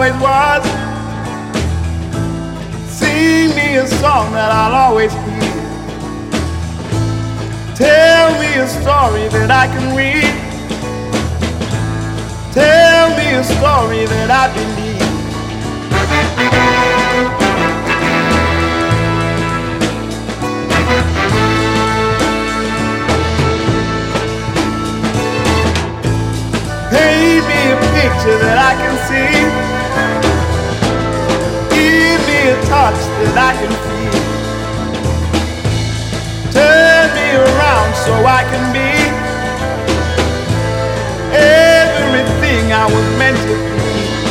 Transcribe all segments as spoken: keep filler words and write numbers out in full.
always was. Sing me a song that I'll always hear. Tell me a story that I can read. Tell me a story that I believe. Paint me a picture that I can see. Give me a touch that I can feel. Turn me around so I can be everything I was meant to be.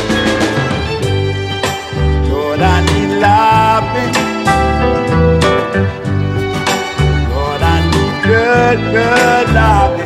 Lord, I need loving. Lord, I need good, good loving.